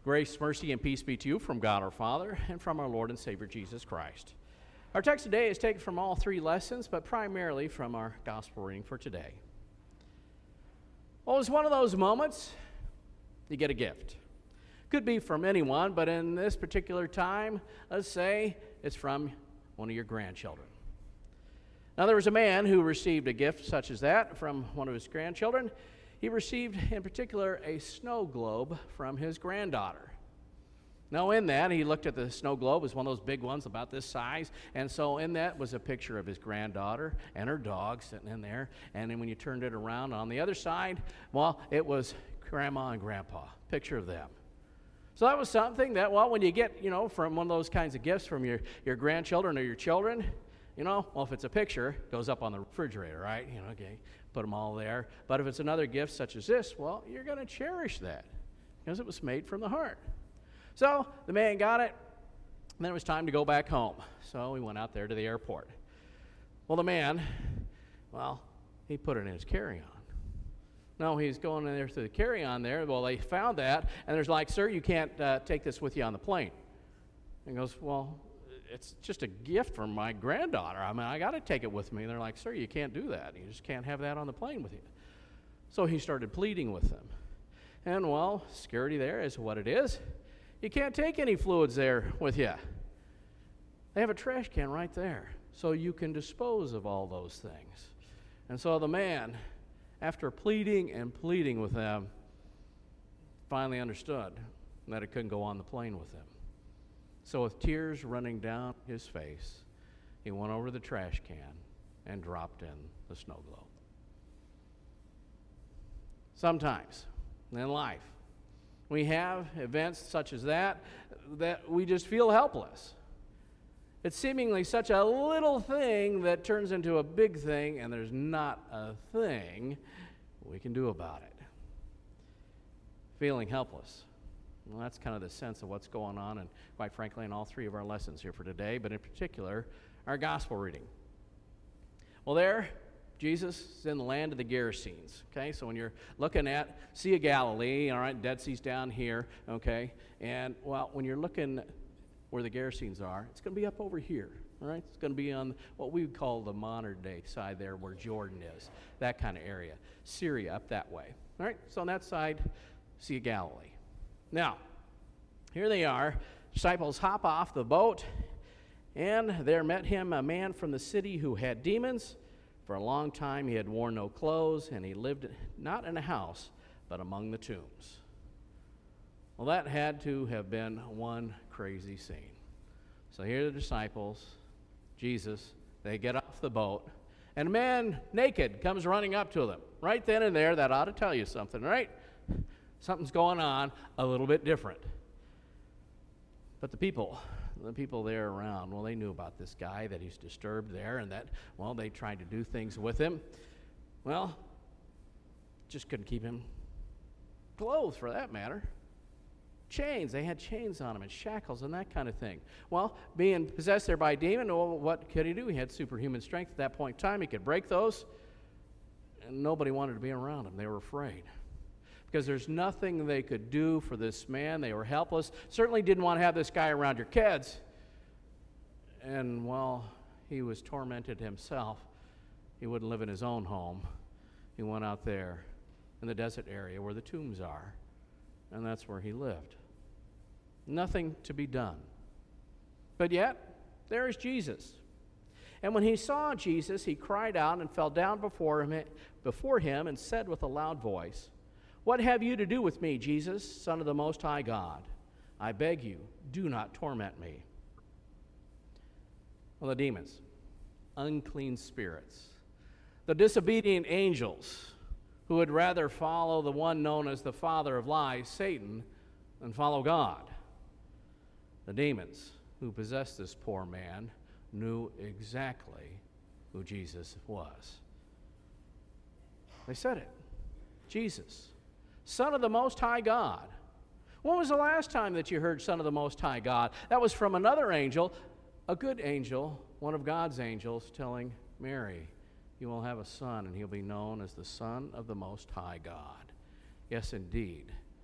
Grace, mercy, and peace be to you from God our Father and from our Lord and Savior Jesus Christ. Our text today is taken from all three lessons, but primarily from our gospel reading for today. Well, it's one of those moments you get a gift. Could be from anyone, but in this particular time, let's say it's from one of your grandchildren. Now, there was a man who received a gift such as that from one of his grandchildren. He received, in particular, a snow globe from his granddaughter. Now, in that, he looked at the snow globe. It was one of those big ones about this size. And so in that was a picture of his granddaughter and her dog sitting in there. And then when you turned it around on the other side, well, it was Grandma and Grandpa, picture of them. So that was something that, well, when you get, from one of those kinds of gifts from your grandchildren or your children, well, if it's a picture, it goes up on the refrigerator, right? Okay, put them all there. But if it's another gift such as this, well, you're going to cherish that because it was made from the heart. So the man got it, and then it was time to go back home. So we went out there to the airport. Well, the man, he put it in his carry-on. No, he's going in there through the carry-on there. Well, they found that, and there's like, sir, you can't take this with you on the plane. And he goes, well, it's just a gift from my granddaughter. I got to take it with me. And they're like, sir, you can't do that. You just can't have that on the plane with you. So he started pleading with them. And, security there is what it is. You can't take any fluids there with you. They have a trash can right there, so you can dispose of all those things. And so the man, after pleading and pleading with them, finally understood that it couldn't go on the plane with him. So with tears running down his face, he went over to the trash can and dropped in the snow globe. Sometimes in life, we have events such as that we just feel helpless. It's seemingly such a little thing that turns into a big thing, and there's not a thing we can do about it. Feeling helpless. Well, that's kind of the sense of what's going on, and quite frankly, in all three of our lessons here for today, but in particular, our gospel reading. Well, there, Jesus is in the land of the Gerasenes, okay? So when you're looking at Sea of Galilee, all right, Dead Sea's down here, okay? And, when you're looking where the Gerasenes are, it's going to be up over here, all right? It's going to be on what we would call the modern-day side there where Jordan is, that kind of area. Syria up that way, all right? So on that side, Sea of Galilee. Now, here they are. Disciples hop off the boat, and there met him a man from the city who had demons. For a long time he had worn no clothes, and he lived not in a house, but among the tombs. Well, that had to have been one crazy scene. So here are the disciples, Jesus, they get off the boat, and a man naked comes running up to them. Right then and there, that ought to tell you something, right? Something's going on a little bit different. But the people there around, they knew about this guy, that he's disturbed there, and that, they tried to do things with him. Just couldn't keep him clothed, for that matter. Chains, they had chains on him and shackles and that kind of thing. Being possessed there by a demon, what could he do? He had superhuman strength at that point in time. He could break those, and nobody wanted to be around him. They were afraid. Because there's nothing they could do for this man. They were helpless. Certainly didn't want to have this guy around your kids. And he was tormented himself. He wouldn't live in his own home. He went out there in the desert area where the tombs are. And that's where he lived. Nothing to be done. But yet, there is Jesus. And when he saw Jesus, he cried out and fell down before him and said with a loud voice, "What have you to do with me, Jesus, Son of the Most High God? I beg you, do not torment me." Well, the demons, unclean spirits, the disobedient angels who would rather follow the one known as the father of lies, Satan, than follow God. The demons who possessed this poor man knew exactly who Jesus was. They said it. Jesus, Son of the Most High God. When was the last time that you heard Son of the Most High God? That was from another angel, a good angel, one of God's angels, telling Mary, "You will have a son, and he'll be known as the Son of the Most High God." Yes, indeed.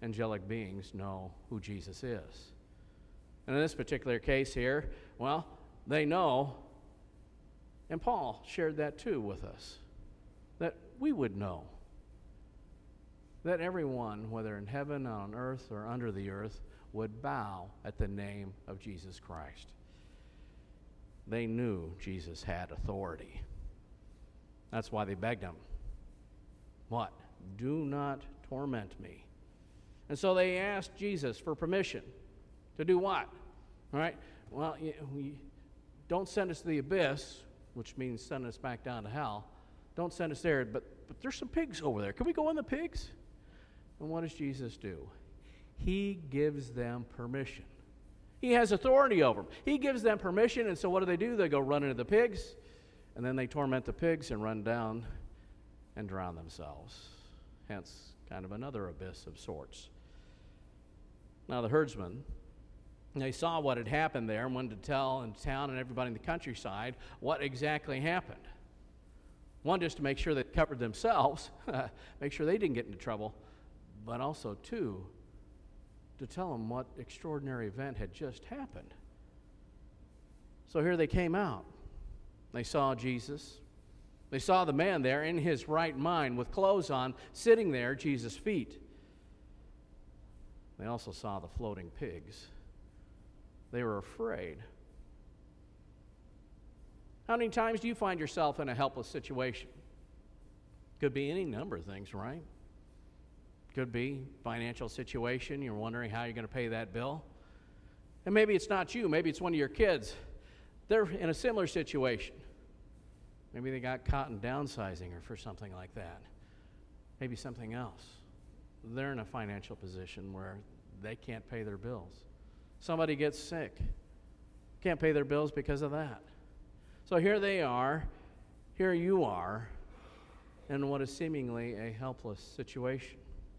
angelic beings know who Jesus is. And in this particular case here, well, they know, and Paul shared that too with us, that we would know. That everyone, whether in heaven, on earth, or under the earth, would bow at the name of Jesus Christ. They knew Jesus had authority. That's why they begged him. What? Do not torment me. And so they asked Jesus for permission to do what? All right? Well, don't send us to the abyss, which means send us back down to hell. Don't send us there, but there's some pigs over there. Can we go in the pigs? And what does Jesus do? He gives them permission. He has authority over them. He gives them permission, and so what do? They go run into the pigs, and then they torment the pigs and run down and drown themselves. Hence, kind of another abyss of sorts. Now, the herdsmen, they saw what had happened there and wanted to tell in town and everybody in the countryside what exactly happened. One, just to make sure they covered themselves, make sure they didn't get into trouble, but also, two, to tell them what extraordinary event had just happened. So here they came out. They saw Jesus. They saw the man there in his right mind with clothes on, sitting there at Jesus' feet. They also saw the floating pigs. They were afraid. How many times do you find yourself in a helpless situation? Could be any number of things, right? Could be financial situation. You're wondering how you're going to pay that bill. And maybe it's not you. Maybe it's one of your kids. They're in a similar situation. Maybe they got caught in downsizing or for something like that. Maybe something else. They're in a financial position where they can't pay their bills. Somebody gets sick. Can't pay their bills because of that. So here they are. Here you are in what is seemingly a helpless situation.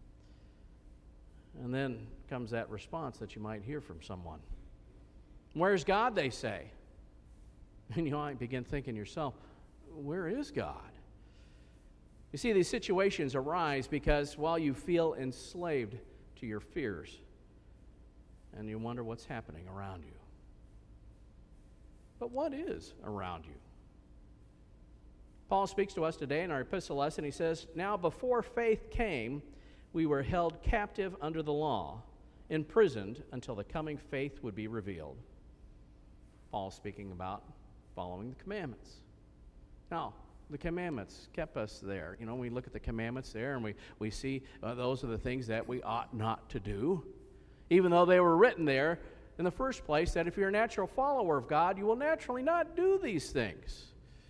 And then comes that response that you might hear from someone. Where's God, they say? And you might begin thinking yourself, where is God? You see, these situations arise because, well, you feel enslaved to your fears. And you wonder what's happening around you. But what is around you? Paul speaks to us today in our epistle lesson. He says, now before faith came, we were held captive under the law, imprisoned until the coming faith would be revealed. Paul speaking about following the commandments. Now, the commandments kept us there. You know, we look at the commandments there and we see those are the things that we ought not to do, even though they were written there in the first place, that if you're a natural follower of God, you will naturally not do these things.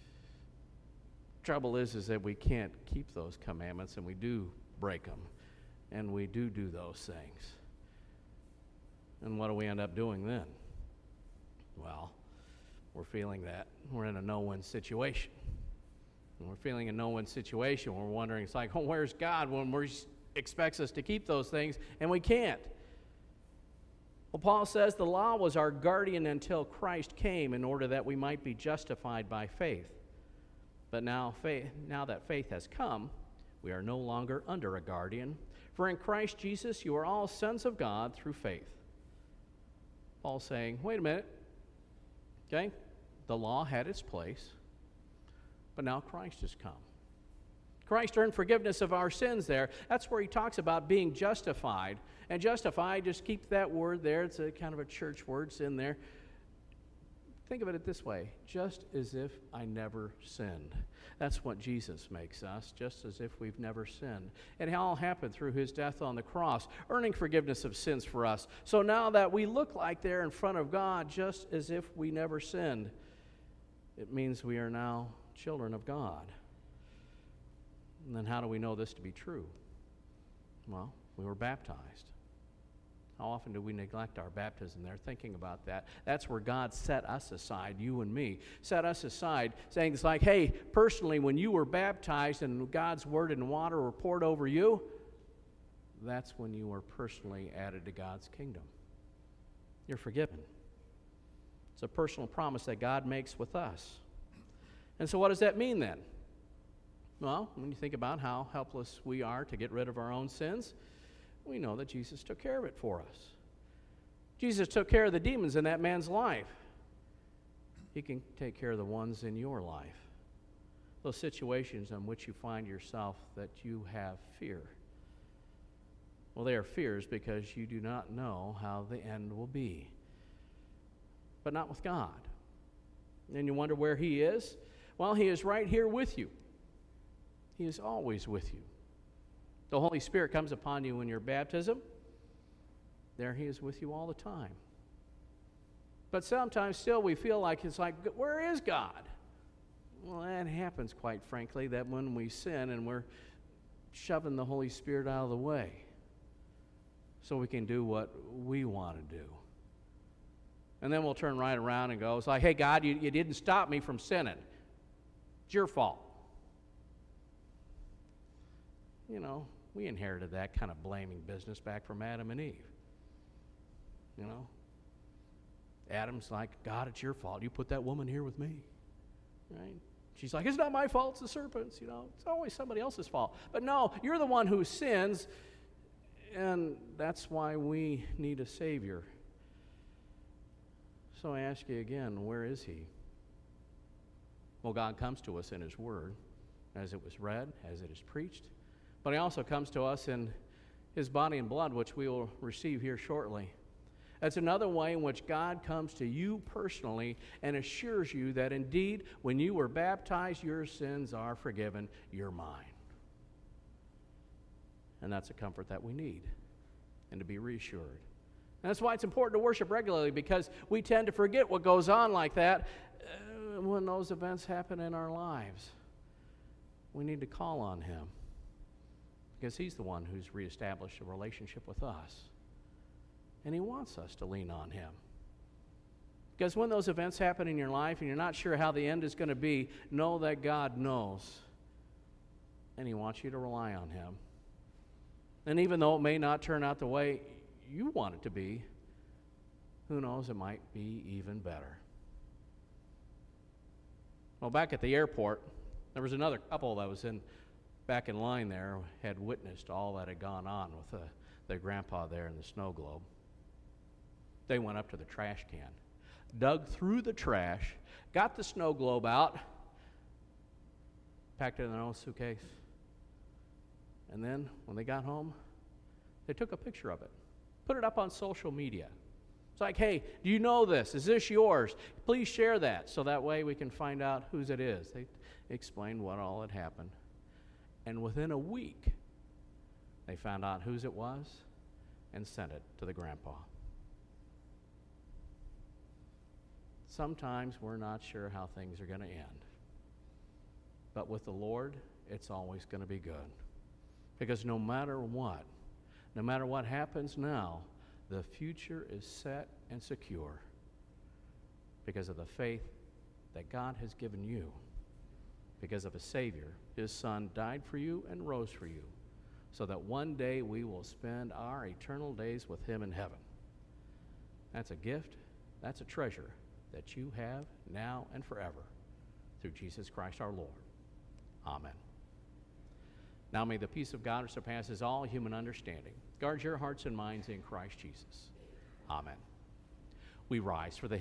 Trouble is that we can't keep those commandments, and we do break them, and we do those things. And what do we end up doing then? Well, we're feeling that we're in a no-win situation. And we're feeling a no-win situation. We're wondering, it's like, oh, where's God when He expects us to keep those things, and we can't? Well, Paul says the law was our guardian until Christ came in order that we might be justified by faith. But now that faith has come, we are no longer under a guardian. For in Christ Jesus you are all sons of God through faith. Paul's saying, wait a minute. Okay? The law had its place, but now Christ has come. Christ earned forgiveness of our sins there. That's where he talks about being justified. And justified, just keep that word there. It's a kind of a church word. It's in there. Think of it this way. Just as if I never sinned. That's what Jesus makes us, just as if we've never sinned. And it all happened through his death on the cross, earning forgiveness of sins for us. So now that we look like they're in front of God, just as if we never sinned, it means we are now children of God. And then how do we know this to be true? Well, we were baptized. How often do we neglect our baptism there, thinking about that? That's where God set us aside, you and me, set us aside, saying it's like, hey, personally, when you were baptized and God's word and water were poured over you, that's when you were personally added to God's kingdom. You're forgiven. It's a personal promise that God makes with us. And so what does that mean then? Well, when you think about how helpless we are to get rid of our own sins, We know that Jesus took care of it for us. Jesus took care of the demons in that man's life. He can take care of the ones in your life. Those situations in which you find yourself that you have fear. Well, they are fears because you do not know how the end will be. But not with God. And you wonder where He is? Well, He is right here with you. He is always with you. The Holy Spirit comes upon you in your baptism. There He is with you all the time. But sometimes still we feel like it's like, where is God? Well, that happens, quite frankly, that when we sin and we're shoving the Holy Spirit out of the way so we can do what we want to do. And then we'll turn right around and go, it's like, hey, God, you didn't stop me from sinning. It's your fault. You know, we inherited that kind of blaming business back from Adam and Eve. You know, Adam's like, God, it's your fault. You put that woman here with me, right? She's like, it's not my fault, it's the serpent's, you know. It's always somebody else's fault. But no, you're the one who sins, and that's why we need a Savior. So I ask you again, where is He? Well, God comes to us in His Word, as it was read, as it is preached. But He also comes to us in His body and blood, which we will receive here shortly. That's another way in which God comes to you personally and assures you that indeed, when you were baptized, your sins are forgiven, you're mine. And that's a comfort that we need and to be reassured. And that's why it's important to worship regularly, because we tend to forget what goes on like that when those events happen in our lives. We need to call on Him because He's the one who's reestablished a relationship with us. And He wants us to lean on Him. Because when those events happen in your life and you're not sure how the end is going to be, know that God knows. And He wants you to rely on Him. And even though it may not turn out the way you want it to be, who knows, it might be even better. Well, back at the airport, there was another couple that was back in line there, had witnessed all that had gone on with their grandpa there in the snow globe. They went up to the trash can, dug through the trash, got the snow globe out, packed it in their own suitcase, and then when they got home, they took a picture of it, put it up on social media. It's like, hey, do you know this? Is this yours? Please share that so that way we can find out whose it is. They explained what all had happened. And within a week, they found out whose it was and sent it to the grandpa. Sometimes we're not sure how things are going to end. But with the Lord, it's always going to be good. Because no matter what happens now, the future is set and secure because of the faith that God has given you, because of a Savior. His Son died for you and rose for you, so that one day we will spend our eternal days with Him in heaven. That's a gift, that's a treasure that you have now and forever through Jesus Christ our Lord. Amen. Now may the peace of God, which surpasses all human understanding, guard your hearts and minds in Christ Jesus. Amen. We rise for the